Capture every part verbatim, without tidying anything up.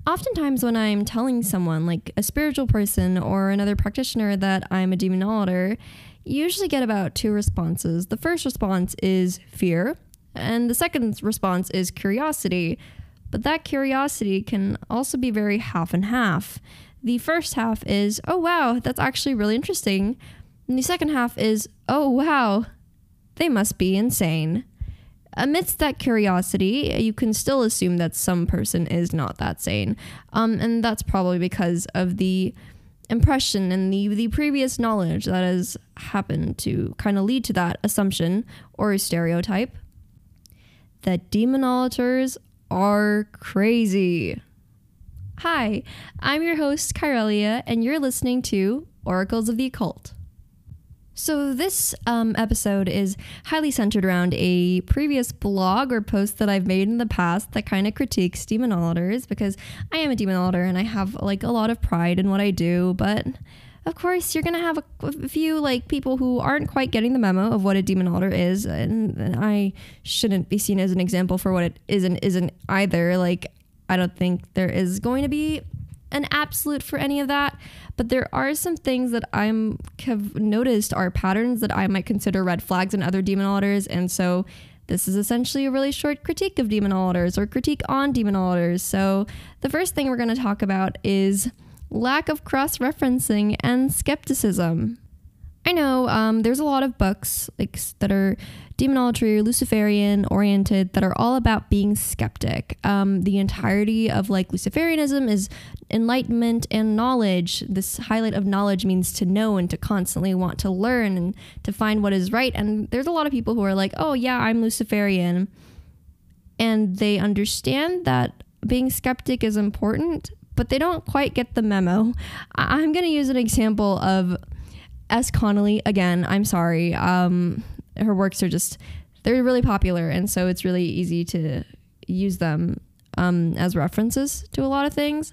Oftentimes when I'm telling someone, like a spiritual person or another practitioner, that I'm a demonologer, you usually get about two responses. The first response is fear, and the second response is curiosity. But that curiosity can also be very half and half. The first half is, oh wow, that's actually really interesting. And the second half is, oh wow, they must be insane. Amidst that curiosity, you can still assume that some person is not that sane. Um, and that's probably because of the impression and the, the previous knowledge that has happened to kind of lead to that assumption or stereotype that demonolators are crazy. Hi, I'm your host, Kyrelia, and you're listening to Oracles of the Occult. So this um, episode is highly centered around a previous blog or post that I've made in the past that kind of critiques demonolators, because I am a demonolator and I have like a lot of pride in what I do. But of course, you're going to have a, a few like people who aren't quite getting the memo of what a demonolator is. And, and I shouldn't be seen as an example for what it isn't, isn't either. Like, I don't think there is going to be an absolute for any of that, but there are some things that I'm have noticed are patterns that I might consider red flags in other demonolators. And so this is essentially a really short critique of demonolators or critique on demonolators. So the first thing we're going to talk about is lack of cross-referencing and skepticism. I know um, there's a lot of books like that are demonolatry or Luciferian oriented that are all about being skeptic. Um, the entirety of like Luciferianism is enlightenment and knowledge. This highlight of knowledge means to know and to constantly want to learn and to find what is right. And there's a lot of people who are like, oh yeah, I'm Luciferian. And they understand that being skeptic is important, but they don't quite get the memo. I- I'm going to use an example of S. Connolly again. I'm sorry. Um, her works are just, they're really popular. And so it's really easy to use them um, as references to a lot of things.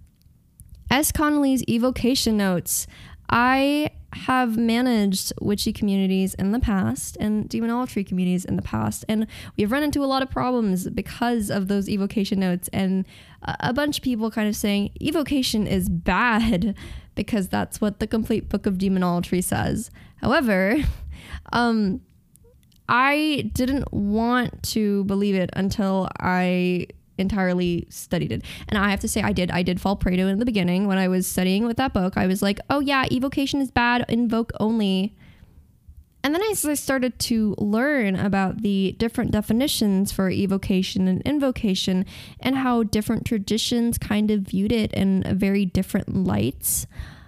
S. Connolly's evocation notes. I have managed witchy communities in the past and demonolatry communities in the past, and we've run into a lot of problems because of those evocation notes, and a bunch of people kind of saying evocation is bad because that's what the complete book of demonolatry says. However, um, I didn't want to believe it until I entirely studied it. And I have to say I did. I did fall prey to it in the beginning when I was studying with that book. I was like, oh yeah, evocation is bad, invoke only. And then as I started to learn about the different definitions for evocation and invocation and how different traditions kind of viewed it in very different lights,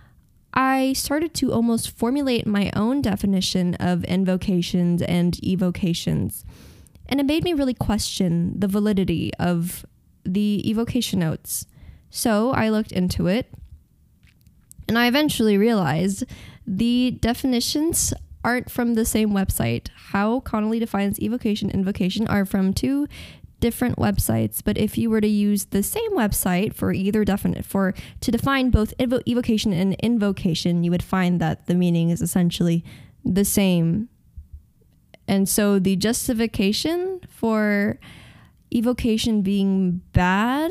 I started to almost formulate my own definition of invocations and evocations. And it made me really question the validity of the evocation notes. So I looked into it, and I eventually realized the definitions aren't from the same website. How Connolly defines evocation and invocation are from two different websites. But if you were to use the same website for either definite for to define both evo- evocation and invocation, you would find that the meaning is essentially the same. And so the justification for evocation being bad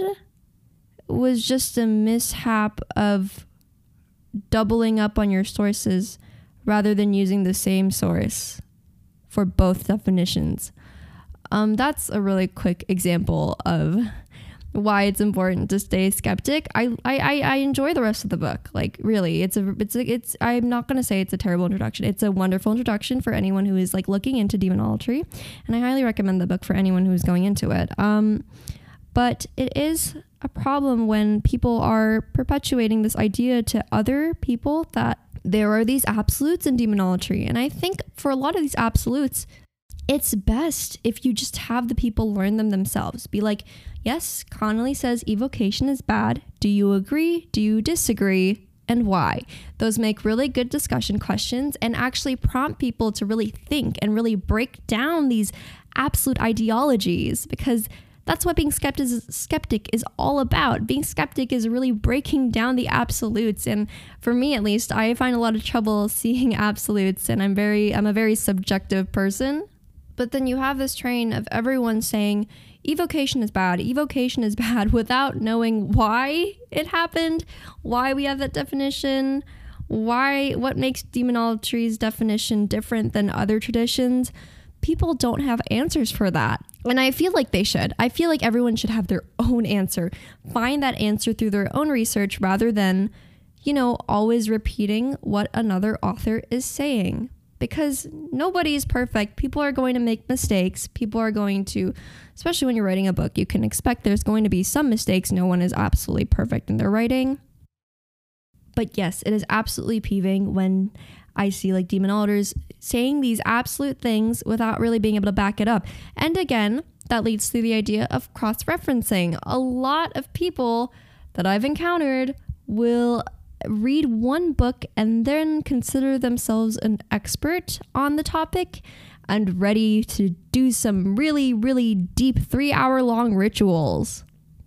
was just a mishap of doubling up on your sources rather than using the same source for both definitions. Um, that's a really quick example of why it's important to stay skeptic. I, I, I enjoy the rest of the book. Like really, it's a, it's a, it's, I'm not going to say it's a terrible introduction. It's a wonderful introduction for anyone who is like looking into demonolatry. And I highly recommend the book for anyone who's going into it. Um, but it is a problem when people are perpetuating this idea to other people that there are these absolutes in demonolatry. And I think for a lot of these absolutes, it's best if you just have the people learn them themselves. Be like, yes, Connolly says evocation is bad. Do you agree? Do you disagree? And why? Those make really good discussion questions and actually prompt people to really think and really break down these absolute ideologies, because that's what being skeptic is, skeptic is all about. Being skeptic is really breaking down the absolutes. And for me, at least, I find a lot of trouble seeing absolutes, and I'm very, I'm a very subjective person. But then you have this train of everyone saying evocation is bad, evocation is bad, without knowing why it happened, why we have that definition, why, what makes demonology's definition different than other traditions. People don't have answers for that. And I feel like they should. I feel like everyone should have their own answer. Find that answer through their own research rather than, you know, always repeating what another author is saying. Because nobody is perfect. People are going to make mistakes. People are going to, especially when you're writing a book, you can expect there's going to be some mistakes. No one is absolutely perfect in their writing. But yes, it is absolutely peeving when I see like demonologers saying these absolute things without really being able to back it up. And again, that leads to the idea of cross-referencing. A lot of people that I've encountered will read one book and then consider themselves an expert on the topic and ready to do some really, really deep three hour long rituals.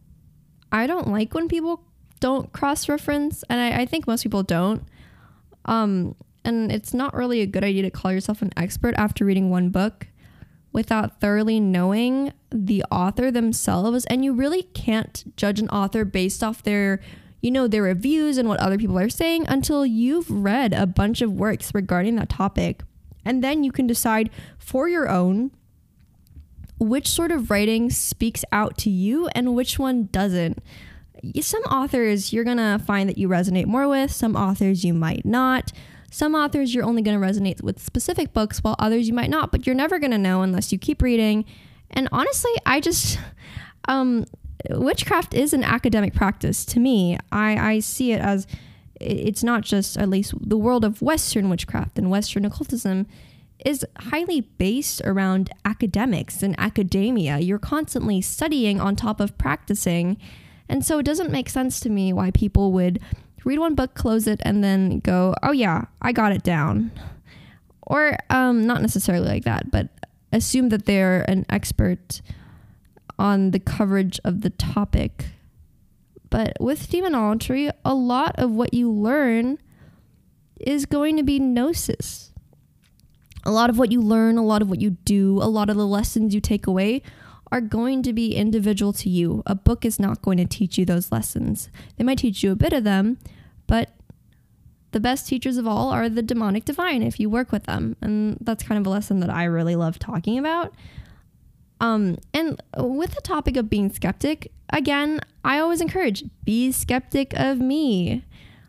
I don't like when people don't cross-reference, and I, I think most people don't. Um, and it's not really a good idea to call yourself an expert after reading one book without thoroughly knowing the author themselves. And you really can't judge an author based off their you know, their reviews and what other people are saying until you've read a bunch of works regarding that topic. And then you can decide for your own which sort of writing speaks out to you and which one doesn't. Some authors you're going to find that you resonate more with. Some authors you might not. Some authors you're only going to resonate with specific books, while others you might not. But you're never going to know unless you keep reading. And honestly, I just... um. witchcraft is an academic practice to me. I, I see it as it's not just, at least the world of Western witchcraft and Western occultism is highly based around academics and academia. You're constantly studying on top of practicing. And so it doesn't make sense to me why people would read one book, close it, and then go, oh yeah, I got it down. Or um, not necessarily like that, but assume that they're an expert on the coverage of the topic. But with demonology, a lot of what you learn is going to be gnosis. A lot of what you learn, a lot of what you do, a lot of the lessons you take away are going to be individual to you. A book is not going to teach you those lessons. They might teach you a bit of them, but the best teachers of all are the demonic divine if you work with them. And that's kind of a lesson that I really love talking about. Um, and with the topic of being skeptic, again, I always encourage, be skeptic of me.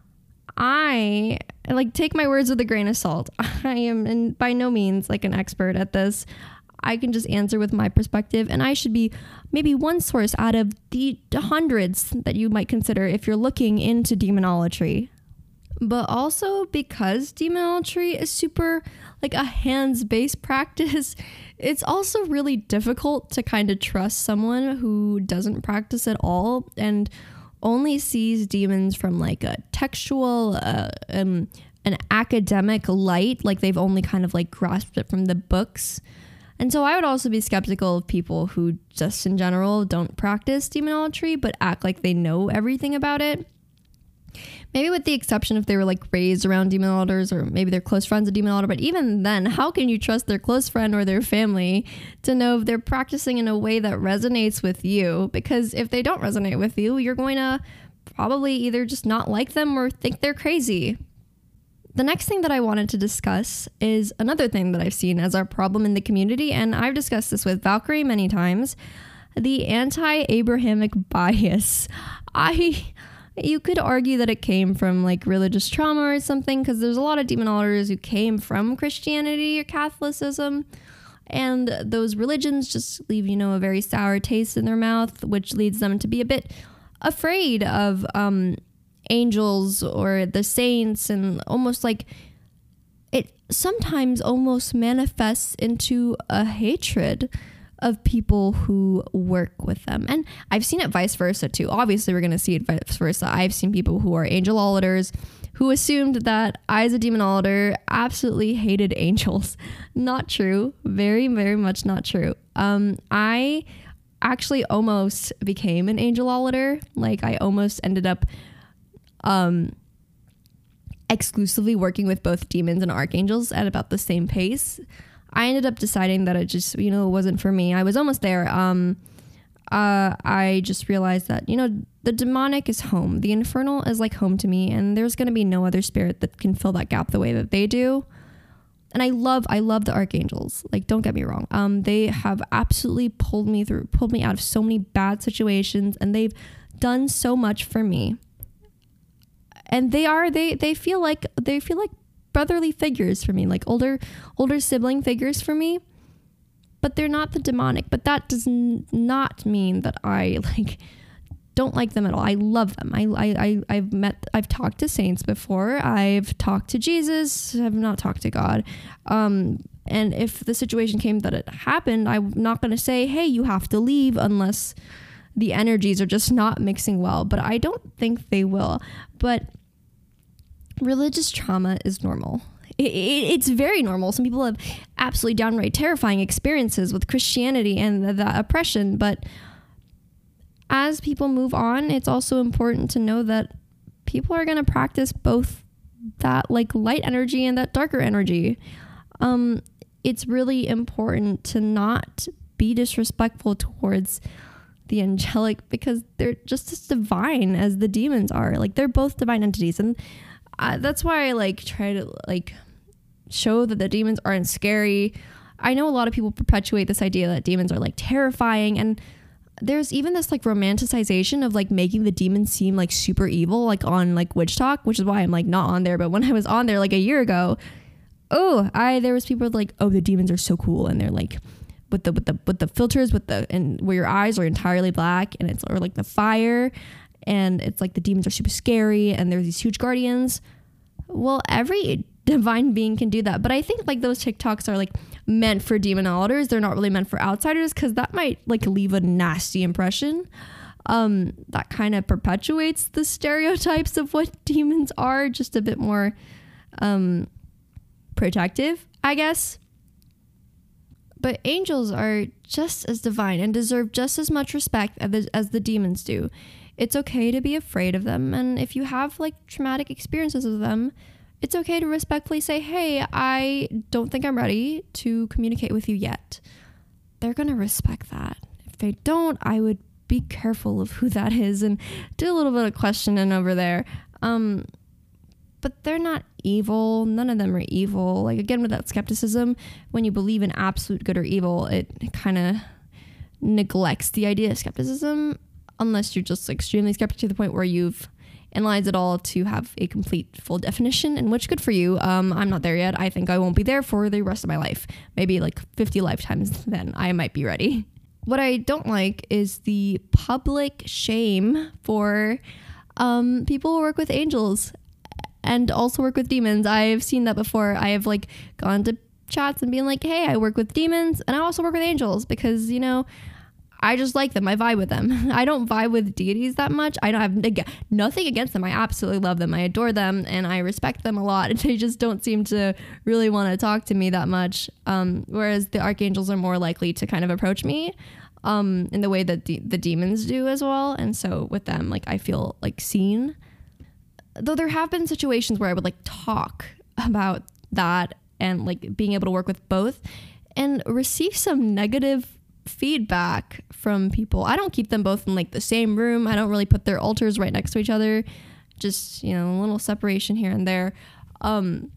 I, like, take my words with a grain of salt. I am in, by no means like an expert at this. I can just answer with my perspective, and I should be maybe one source out of the hundreds that you might consider if you're looking into demonology. But also because demonology is super like a hands-based practice, it's also really difficult to kind of trust someone who doesn't practice at all and only sees demons from like a textual, uh, um, an academic light, like they've only kind of like grasped it from the books. And so I would also be skeptical of people who just in general don't practice demonology but act like they know everything about it. Maybe with the exception if they were like raised around demonologers, or maybe they're close friends of demonologers. But even then, how can you trust their close friend or their family to know if they're practicing in a way that resonates with you? Because if they don't resonate with you, you're going to probably either just not like them or think they're crazy. The next thing that I wanted to discuss is another thing that I've seen as our problem in the community, and I've discussed this with Valkyrie many times, the anti-Abrahamic bias. I... You could argue that it came from like religious trauma or something, because there's a lot of demonologers who came from Christianity or Catholicism, and those religions just leave, you know, a very sour taste in their mouth, which leads them to be a bit afraid of um, angels or the saints, and almost like it sometimes almost manifests into a hatred of people who work with them. And I've seen it vice versa too. Obviously, we're going to see it vice versa. I've seen people who are angelolaters who assumed that I, as a demonologer, absolutely hated angels. Not true. Very, very much not true. Um, I actually almost became an angelolater. Like, I almost ended up um, exclusively working with both demons and archangels at about the same pace. I ended up deciding that it just, you know, it wasn't for me. I was almost there. Um, uh, I just realized that, you know, the demonic is home. The infernal is like home to me, and there's going to be no other spirit that can fill that gap the way that they do. And I love, I love the archangels. Like, don't get me wrong. Um, they have absolutely pulled me through, pulled me out of so many bad situations, and they've done so much for me. And they are, they, they feel like, they feel like brotherly figures for me, like older, older sibling figures for me. But they're not the demonic. But that does n- not mean that I like don't like them at all. I love them. I, I, I, I've met, I've talked to saints before. I've talked to Jesus. I've not talked to God. Um, and if the situation came that it happened, I'm not going to say, hey, you have to leave unless the energies are just not mixing well. But I don't think they will. But religious trauma is normal. It, it, it's very normal. Some people have absolutely downright terrifying experiences with Christianity and the, the oppression, but as people move on, it's also important to know that people are going to practice both that like light energy and that darker energy. Um, it's really important to not be disrespectful towards the angelic because they're just as divine as the demons are. Like, they're both divine entities. And uh, that's why I like try to like show that the demons aren't scary. I know a lot of people perpetuate this idea that demons are like terrifying, and there's even this like romanticization of like making the demons seem like super evil, like on like Witch Talk, which is why I'm like not on there. But when I was on there like a year ago, oh, I there was people like, oh, the demons are so cool, and they're like with the with the with the filters with the and where your eyes are entirely black, and it's or like the fire, and it's like the demons are super scary, and there's these huge guardians. Well, every divine being can do that, but I think like those TikToks are like meant for demonolators. They're not really meant for outsiders, because that might like leave a nasty impression. Um, that kind of perpetuates the stereotypes of what demons are, just a bit more um, protective, I guess. But angels are just as divine and deserve just as much respect as the, as the demons do. It's okay to be afraid of them, and if you have like traumatic experiences with them, it's okay to respectfully say, hey, I don't think I'm ready to communicate with you yet. They're going to respect that. If they don't, I would be careful of who that is and do a little bit of questioning over there. Um, but they're not evil. None of them are evil. Like, again, with that skepticism, when you believe in absolute good or evil, it, it kind of neglects the idea of skepticism, unless you're just extremely skeptic to the point where you've analyze it all to have a complete full definition, and which good for you. Um, I'm not there yet. I think I won't be there for the rest of my life. Maybe like fifty lifetimes, then I might be ready. What I don't like is the public shame for um, people who work with angels and also work with demons. I've seen that before. I have like gone to chats and being like, hey, I work with demons and I also work with angels because, you know, I just like them. I vibe with them. I don't vibe with deities that much. I don't have again, nothing against them. I absolutely love them. I adore them and I respect them a lot. They just don't seem to really want to talk to me that much. Um, whereas the archangels are more likely to kind of approach me um, in the way that the, the demons do as well. And so with them, like, I feel like seen. Though there have been situations where I would like talk about that and like being able to work with both and receive some negative feedback from people. I don't keep them both in like the same room. I don't really put their altars right next to each other. Just, you know, a little separation here and there. Um,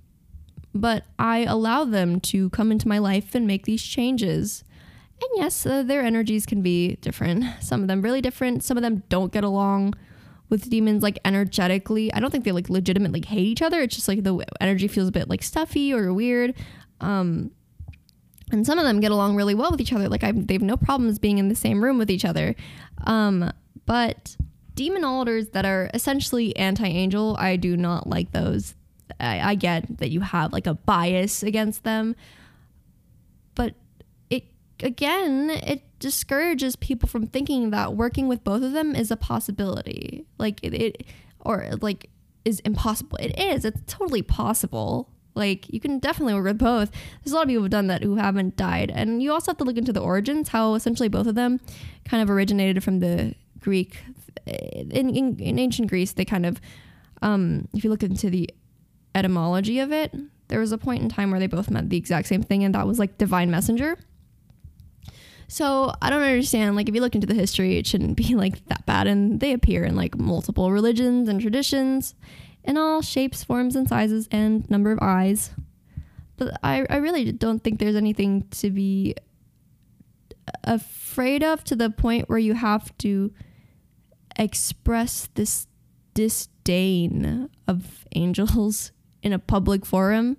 but I allow them to come into my life and make these changes. And yes, uh, their energies can be different. Some of them really different. Some of them don't get along with demons like energetically. I don't think they like legitimately hate each other. It's just like the energy feels a bit like stuffy or weird. Um, And some of them get along really well with each other. Like, I, they have no problems being in the same room with each other. Um, but demonolators that are essentially anti-angel, I do not like those. I, I get that you have like a bias against them. But it, again, it discourages people from thinking that working with both of them is a possibility. Like, it, it or like is impossible. It is. It's totally possible. Like, you can definitely work with both. There's a lot of people who've done that who haven't died. And you also have to look into the origins, how essentially both of them kind of originated from the Greek. In, in, in ancient Greece, they kind of, um, if you look into the etymology of it, there was a point in time where they both meant the exact same thing, and that was like divine messenger. So I don't understand, like if you look into the history, it shouldn't be like that bad, and they appear in like multiple religions and traditions in all shapes, forms, and sizes, and number of eyes. But I, I really don't think there's anything to be afraid of to the point where you have to express this disdain of angels in a public forum.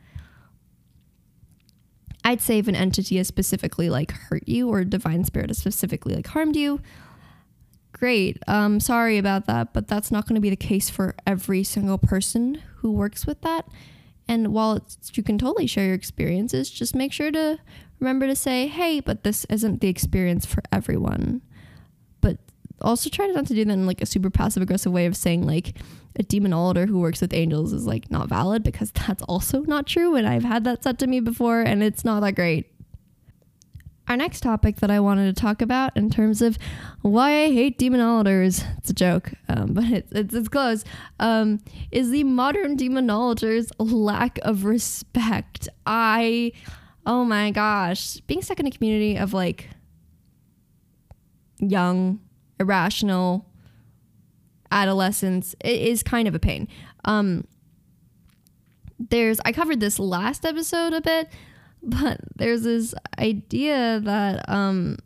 I'd say if an entity has specifically like hurt you, or a divine spirit has specifically like harmed you, great. Um, sorry about that, but that's not going to be the case for every single person who works with that. And while it's, you can totally share your experiences, just make sure to remember to say, hey, but this isn't the experience for everyone. But also try not to do that in like a super passive aggressive way of saying like a demonologist who works with angels is like not valid, because that's also not true. And I've had that said to me before, and it's not that great. Our next topic that I wanted to talk about in terms of why I hate demonologers, it's a joke, um, but it's, it's, it's close, um, is the modern demonologers' lack of respect. I, oh my gosh, being stuck in a community of like young, irrational adolescents is kind of a pain. Um, there's, I covered this last episode a bit, but there's this idea that um,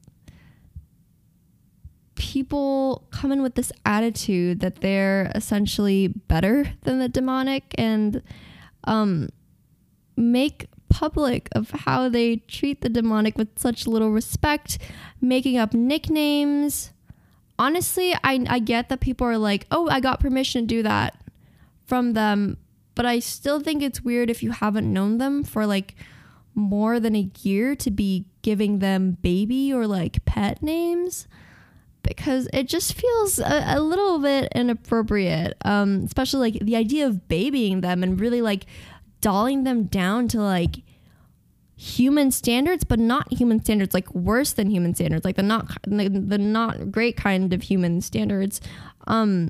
people come in with this attitude that they're essentially better than the demonic, and um, make public of how they treat the demonic with such little respect, making up nicknames. Honestly, I, I get that people are like, oh, I got permission to do that from them, but I still think it's weird if you haven't known them for like more than a year to be giving them baby or like pet names, because it just feels a, a little bit inappropriate, um, especially like the idea of babying them and really like dolling them down to like human standards, but not human standards, like worse than human standards, like the not the, the not great kind of human standards. Um,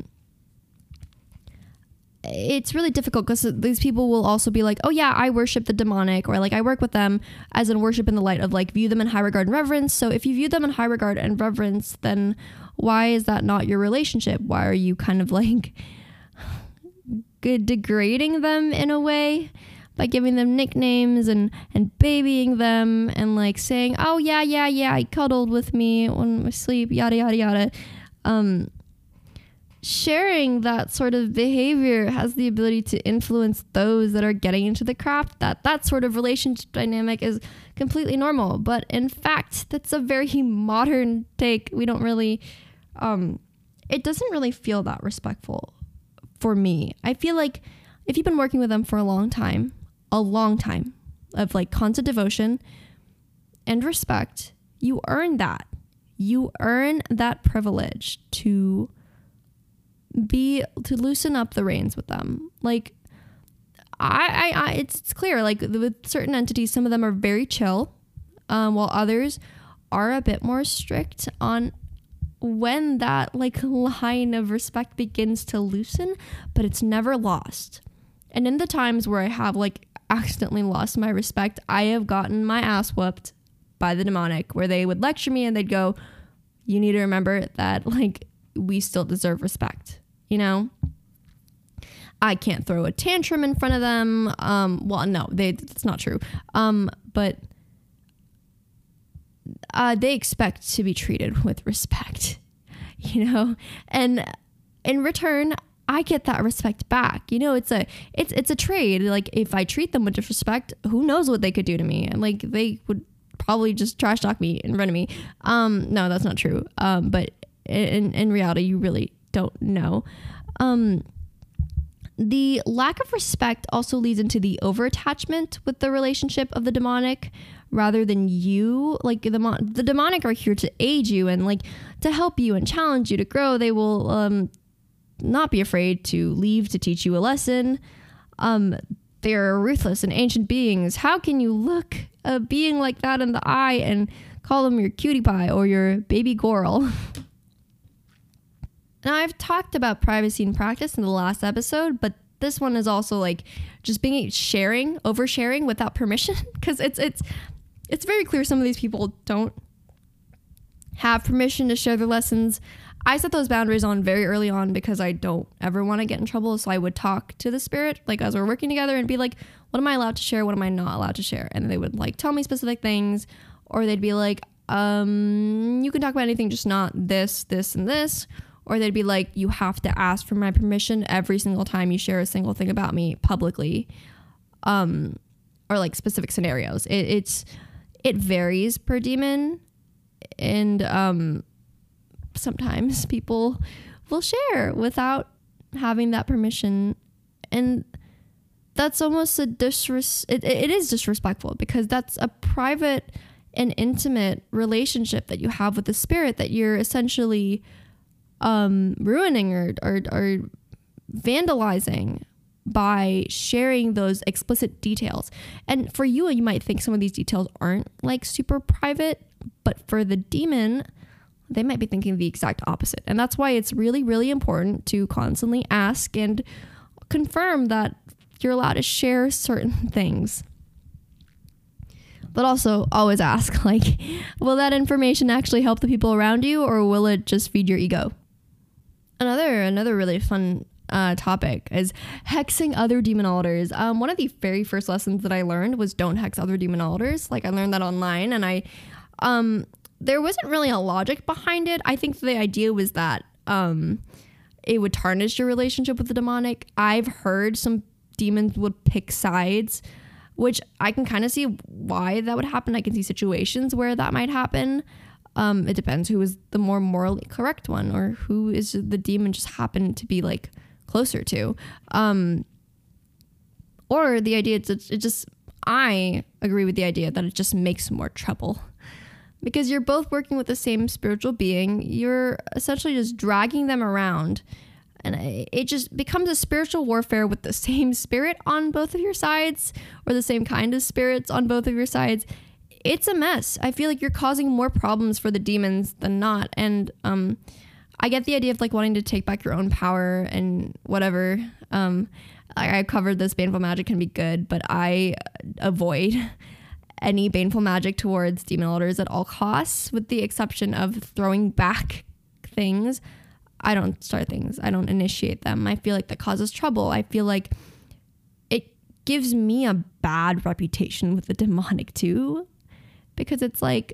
it's really difficult because these people will also be like, oh yeah, I worship the demonic, or like I work with them as in worship in the light of like view them in high regard and reverence. So if you view them in high regard and reverence, then why is that not your relationship? Why are you kind of like good degrading them in a way by giving them nicknames and and babying them and like saying, oh yeah yeah yeah I cuddled with me when I sleep, yada yada yada. Um sharing that sort of behavior has the ability to influence those that are getting into the craft, that that sort of relationship dynamic is completely normal. But in fact, that's a very modern take. We don't really, um, it doesn't really feel that respectful for me. I feel like if you've been working with them for a long time, a long time of like constant devotion and respect, you earn that. You earn that privilege to be to loosen up the reins with them. Like I, I, I it's, it's clear, like with certain entities, some of them are very chill, um, while others are a bit more strict on when that like line of respect begins to loosen, but it's never lost. And in the times where I have like accidentally lost my respect, I have gotten my ass whooped by the demonic, where they would lecture me and they'd go, you need to remember that like we still deserve respect. You know, I can't throw a tantrum in front of them. Um, well, no, they, it's not true. Um, but uh, they expect to be treated with respect, you know, and in return, I get that respect back. You know, it's a, it's, it's a trade. Like if I treat them with disrespect, who knows what they could do to me? And like, they would probably just trash talk me in front of me. Um, no, that's not true. Um, but in, in reality, you really don't know. Um, the lack of respect also leads into the over-attachment with the relationship of the demonic rather than you. Like the, the demonic are here to aid you and like to help you and challenge you to grow. They will um, not be afraid to leave to teach you a lesson. Um, they're ruthless and ancient beings. How can you look a being like that in the eye and call them your cutie pie or your baby girl? Now, I've talked about privacy in practice in the last episode, but this one is also like just being sharing, oversharing without permission, because it's it's it's very clear some of these people don't have permission to share their lessons. I set those boundaries on very early on because I don't ever want to get in trouble. So I would talk to the spirit, like as we're working together, and be like, what am I allowed to share? What am I not allowed to share? And they would like tell me specific things, or they'd be like, um, you can talk about anything, just not this, this, and this. Or they'd be like, you have to ask for my permission every single time you share a single thing about me publicly. Um, or like specific scenarios. It, it's, it varies per demon. And, um, sometimes people will share without having that permission, and that's almost a disres- it, it is disrespectful, because that's a private and intimate relationship that you have with the spirit that you're essentially um ruining or, or or vandalizing by sharing those explicit details. And for you, you might think some of these details aren't like super private, but for the demon, they might be thinking the exact opposite. And that's why it's really, really important to constantly ask and confirm that you're allowed to share certain things. But also always ask, like, will that information actually help the people around you, or will it just feed your ego? Another, another really fun uh, topic is hexing other demon altars. Um, one of the very first lessons that I learned was don't hex other demon altars. Like, I learned that online, and I, um, there wasn't really a logic behind it. I think the idea was that um, it would tarnish your relationship with the demonic. I've heard some demons would pick sides, which I can kind of see why that would happen. I can see situations where that might happen. Um, it depends who is the more morally correct one, or who is the demon just happened to be like closer to. Um, or the idea, it's, it just, I agree with the idea that it just makes more trouble. Because you're both working with the same spiritual being, you're essentially just dragging them around. And it just becomes a spiritual warfare with the same spirit on both of your sides, or the same kind of spirits on both of your sides. It's a mess. I feel like you're causing more problems for the demons than not. And um, I get the idea of like wanting to take back your own power and whatever. Um, I, I covered this, baneful magic can be good, but I avoid any baneful magic towards demon altars at all costs, with the exception of throwing back things. I don't start things. I don't initiate them. I feel like that causes trouble. I feel like it gives me a bad reputation with the demonic too, because it's like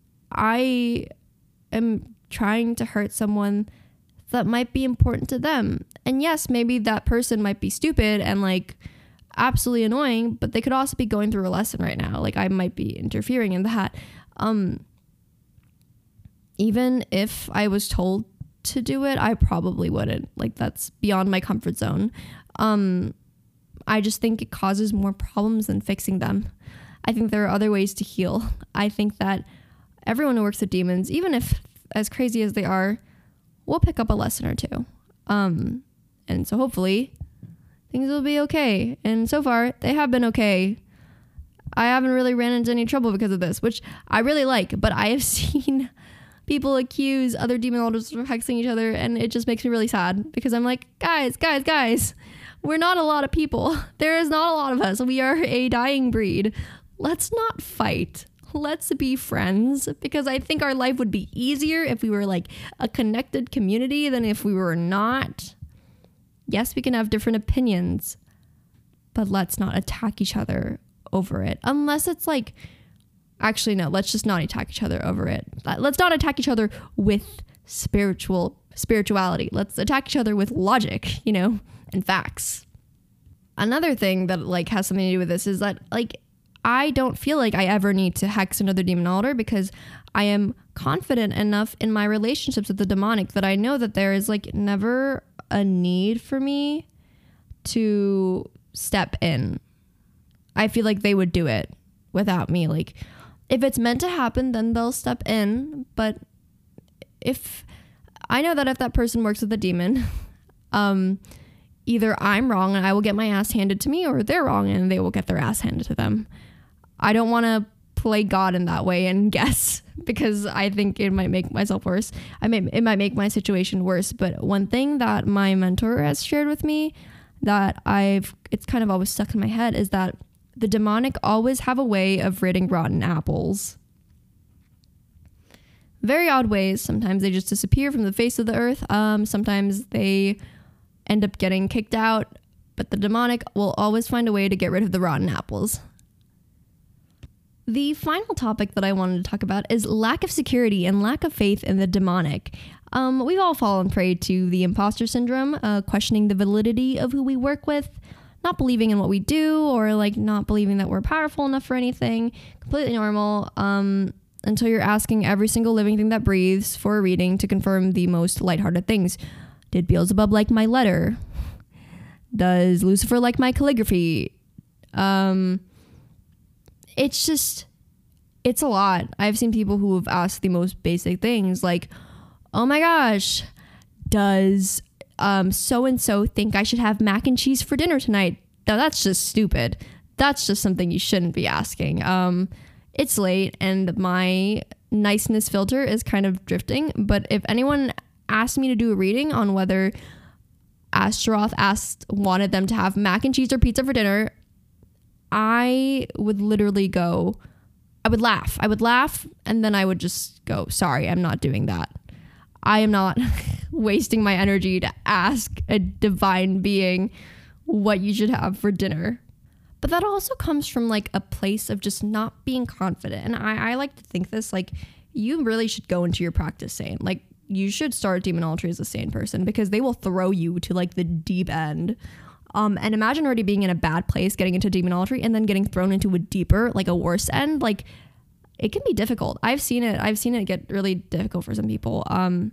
I am trying to hurt someone that might be important to them. And yes, maybe that person might be stupid and like absolutely annoying, but they could also be going through a lesson right now. Like, I might be interfering in that. Um, even if I was told to do it, I probably wouldn't. Like, that's beyond my comfort zone. Um, I just think it causes more problems than fixing them. I think there are other ways to heal. I think that everyone who works with demons, even if as crazy as they are, will pick up a lesson or two. Um, and so hopefully things will be okay. And so far, they have been okay. I haven't really ran into any trouble because of this, which I really like. But I have seen people accuse other demon altars of hexing each other, and it just makes me really sad, because I'm like, guys, guys, guys, we're not a lot of people. There is not a lot of us. We are a dying breed. Let's not fight. Let's be friends, because I think our life would be easier if we were like a connected community than if we were not. Yes, we can have different opinions, but let's not attack each other over it. Unless it's like, actually, no, let's just not attack each other over it. Let's not attack each other with spiritual spirituality. Let's attack each other with logic, you know, and facts. Another thing that like has something to do with this is that like, I don't feel like I ever need to hex another demon altar, because I am confident enough in my relationships with the demonic that I know that there is like never a need for me to step in. I feel like they would do it without me. Like, if it's meant to happen, then they'll step in. But if I know that if that person works with a demon, um, either I'm wrong and I will get my ass handed to me, or they're wrong and they will get their ass handed to them. I don't want to play God in that way and guess, because I think it might make myself worse. I may, it might make my situation worse. But one thing that my mentor has shared with me that I've, it's kind of always stuck in my head, is that the demonic always have a way of ridding rotten apples. Very odd ways. Sometimes they just disappear from the face of the earth. Um, sometimes they end up getting kicked out, but the demonic will always find a way to get rid of the rotten apples. The final topic that I wanted to talk about is lack of security and lack of faith in the demonic. Um, we've all fallen prey to the imposter syndrome, uh, questioning the validity of who we work with, not believing in what we do, or like not believing that we're powerful enough for anything. Completely normal. Um, until you're asking every single living thing that breathes for a reading to confirm the most lighthearted things. Did Beelzebub like my letter? Does Lucifer like my calligraphy? Um, it's just, it's a lot. I've seen people who have asked the most basic things like, oh my gosh, does um, so-and-so think I should have mac and cheese for dinner tonight? Now that's just stupid. That's just something you shouldn't be asking. Um, it's late and my niceness filter is kind of drifting, but if anyone asked me to do a reading on whether Astaroth asked wanted them to have mac and cheese or pizza for dinner, I would literally go, I would laugh. I would laugh and then I would just go, sorry, I'm not doing that. I am not wasting my energy to ask a divine being what you should have for dinner. But that also comes from like a place of just not being confident. And I, I like to think this, like, you really should go into your practice sane. Like, you should start demonology as a sane person because they will throw you to like the deep end. Um, and imagine already being in a bad place, getting into demonology and then getting thrown into a deeper, like a worse end. Like, it can be difficult. I've seen it. I've seen it get really difficult for some people. Um,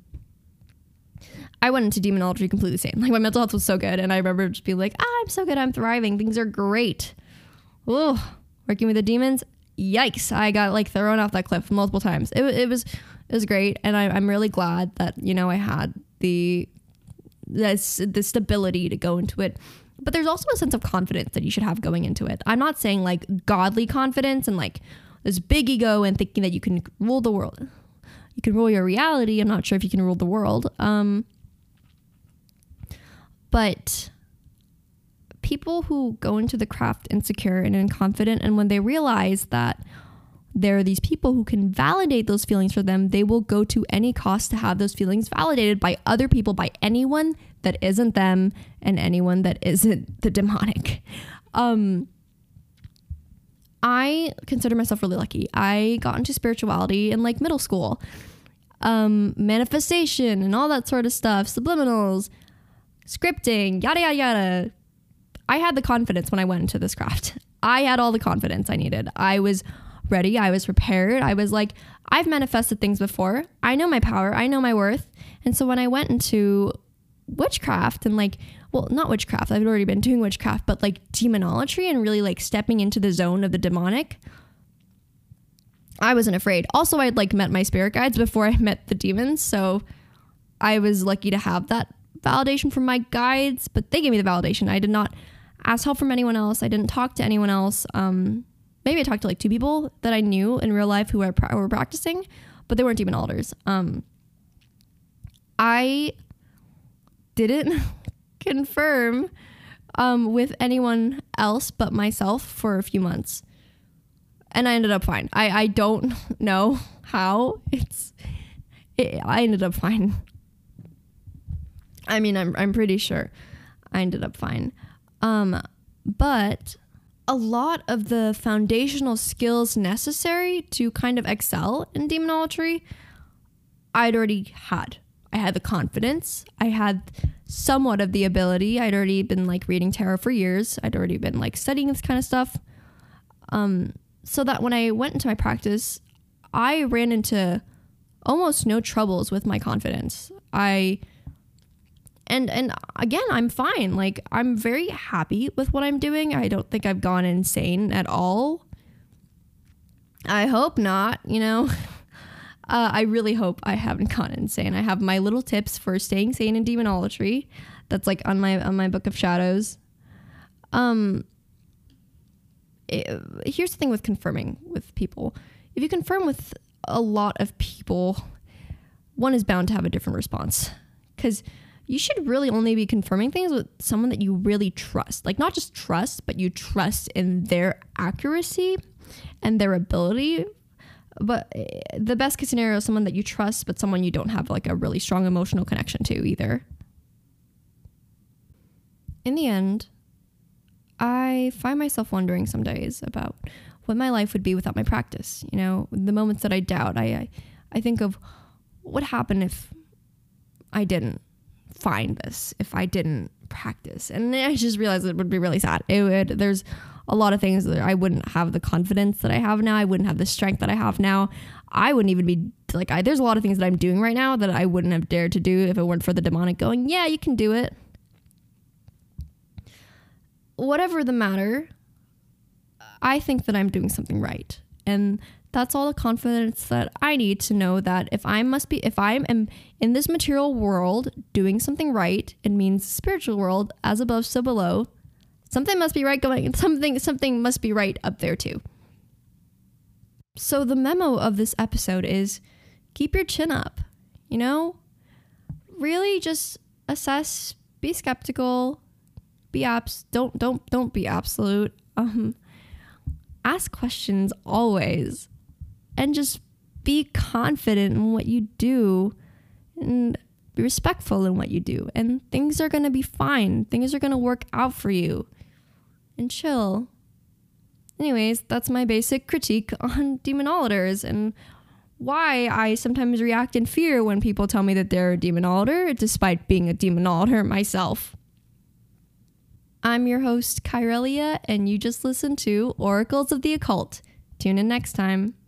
I went into demonology completely sane. Like, my mental health was so good. And I remember just being like, ah, I'm so good. I'm thriving. Things are great. Ooh, working with the demons. Yikes. I got like thrown off that cliff multiple times. It, it was, it was great. And I, I'm really glad that, you know, I had the, this, the stability to go into it. But there's also a sense of confidence that you should have going into it. I'm not saying like godly confidence and like this big ego and thinking that you can rule the world. You can rule your reality. I'm not sure if you can rule the world. Um, but people who go into the craft insecure and unconfident, and when they realize that there are these people who can validate those feelings for them, they will go to any cost to have those feelings validated by other people, by anyone that isn't them and anyone that isn't the demonic. Um, I consider myself really lucky. I got into spirituality in like middle school. Um, manifestation and all that sort of stuff, subliminals, scripting, yada, yada, yada. I had the confidence when I went into this craft. I had all the confidence I needed. I was ready. I was prepared. I was like, I've manifested things before. I know my power. I know my worth. And so when I went into witchcraft and like, well, not witchcraft, I've already been doing witchcraft, but like demonology and really like stepping into the zone of the demonic, I wasn't afraid. Also, I'd like met my spirit guides before I met the demons. So I was lucky to have that validation from my guides, but they gave me the validation. I did not ask help from anyone else. I didn't talk to anyone else. Um, maybe I talked to like two people that I knew in real life who were, pra- were practicing, but they weren't demon altars. Um, I didn't confirm um, with anyone else but myself for a few months. And I ended up fine. I, I don't know how it's, it, I ended up fine. I mean, I'm I'm pretty sure I ended up fine. Um, but a lot of the foundational skills necessary to kind of excel in demonology, I'd already had. I had the confidence. I had somewhat of the ability. I'd already been like reading tarot for years. I'd already been like studying this kind of stuff. Um, so that when I went into my practice, I ran into almost no troubles with my confidence. I... And and again, I'm fine. Like, I'm very happy with what I'm doing. I don't think I've gone insane at all. I hope not, you know. uh, I really hope I haven't gone insane. I have my little tips for staying sane in demonology. That's like on my on my book of shadows. Um, it, here's the thing with confirming with people. If you confirm with a lot of people, one is bound to have a different response. Because you should really only be confirming things with someone that you really trust. Like, not just trust, but you trust in their accuracy and their ability. But the best case scenario is someone that you trust, but someone you don't have like a really strong emotional connection to either. In the end, I find myself wondering some days about what my life would be without my practice. You know, the moments that I doubt, I, I, I think of what happened if I didn't find this, if I didn't practice. And I just realized it would be really sad. It would, there's a lot of things that I wouldn't have the confidence that I have now. I wouldn't have the strength that I have now. I wouldn't even be like, I, there's a lot of things that I'm doing right now that I wouldn't have dared to do if it weren't for the demonic going, yeah, you can do it. Whatever the matter, I think that I'm doing something right. And that's all the confidence that I need to know that if I must be, if I am in this material world doing something right, it means spiritual world, as above, so below. Something must be right going, something, something must be right up there too. So the memo of this episode is keep your chin up, you know, really just assess, be skeptical, be abs, don't, don't, don't be absolute. Um, ask questions always, and just be confident in what you do and be respectful in what you do. And things are going to be fine. Things are going to work out for you. And chill. Anyways, that's my basic critique on demonolators and why I sometimes react in fear when people tell me that they're a demonolator, despite being a demonolator myself. I'm your host, Kyrelia, and you just listened to Oracles of the Occult. Tune in next time.